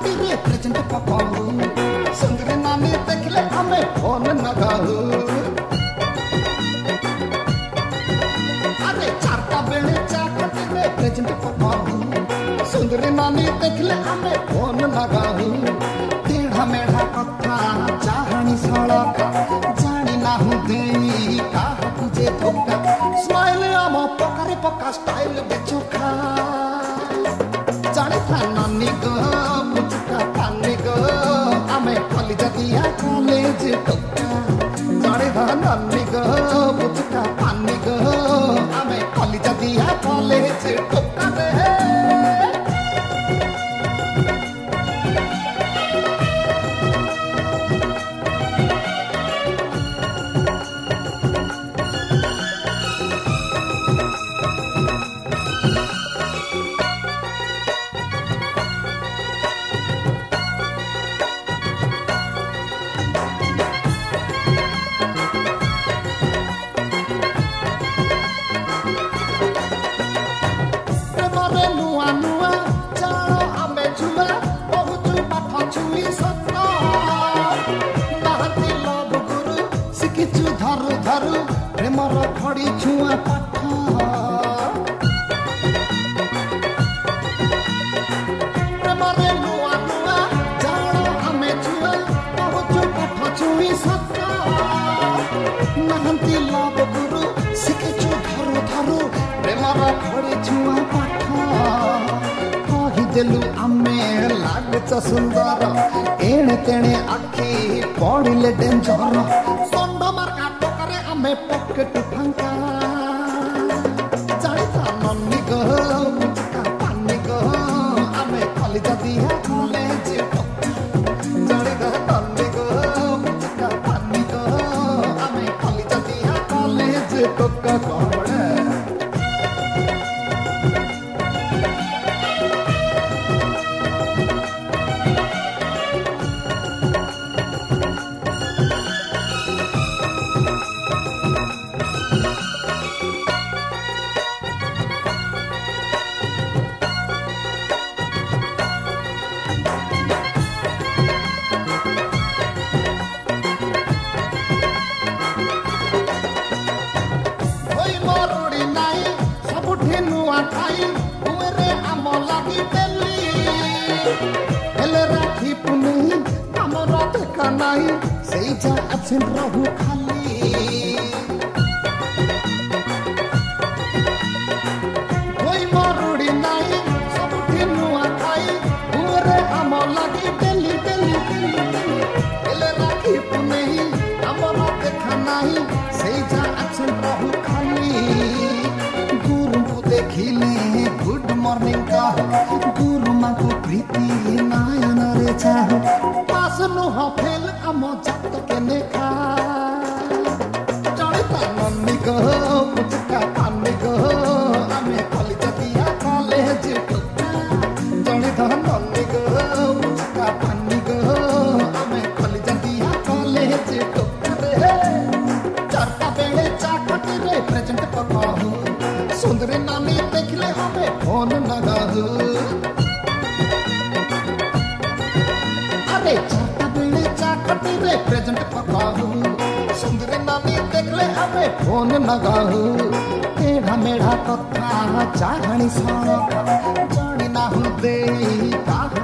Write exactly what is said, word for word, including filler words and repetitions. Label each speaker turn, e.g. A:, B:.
A: चाकटी रे प्रेजेंट पकाऊ सुंदरी नानी देखले हमें फोन लगाऊ अरे चारटा बेले चाकटी रे प्रेजेंट पकाऊ सुंदरी नानी देखले हमें फोन लगाऊ टेढ़ा मेढ़ा कथा चाहनी सड़का जानी ना हूँ देई काहा तुझे धोखा स्माइल आम पकारे पका स्टाइल बेचोखा जाने था नानी गो मुझका पानी गो हमें कॉलेज दिया कॉलेज टोका जाने था नानी गो मुझका पानी गो हमें कॉलेज दिया कॉलेज टोका रे धरु धरु प्रेमर खड़ी छुआ पाठ प्रेमरे नुआ नुआ जानो आमे छुआ पहुँचु पाठ छुई सत नहंती लव गुरु शिखिचु धरु धरु प्रेमर खड़ी छुआ पाठ कहिदेलु आमे लागुच सुंदर एणे तेणे आखि पड़िले डेंजर मैं पॉकेट फंका जाने था नन्नी गो मुझका पानी गो हमें कॉलेज दिया कॉलेज जाने था नन्नी गो मुझका पानी गो हमें कॉलेज दिया कॉलेज टोका कौन नहीं सही जा अछिन रहू खाली कोई मरुड़ी नहीं सबुठी नुआ खाई पूरे हम लगी डेली डेली डेली डेली एले राखी पुनई हमर देखा नहीं सही जा अछिन रहू खाली गुरु को देखिले गुड मॉर्निंग का गुरु मां को प्रीति नयन रे चाह पासनु हफेल अम जात के नेखा जाने ता नन्नी गो मुझका पानी गो हमें कॉलेज दिया कॉलेज टोका जाने ता नन्नी गो मुझका पानी गो हमें कॉलेज दिया कॉलेज टोका रे चारटा बेले चाकटी रे प्रेजेंट पकाऊ सुंदरी नानी देखले हमें फोन लगाऊ अरे चारटा बेले चाकटी रे प्रेजेंट पकाऊ सुंदरी नानी देखले हमें फोन लगाऊ टेढ़ा मेढ़ा कथा चाहनी सड़का जानी ना हूँ देई काहा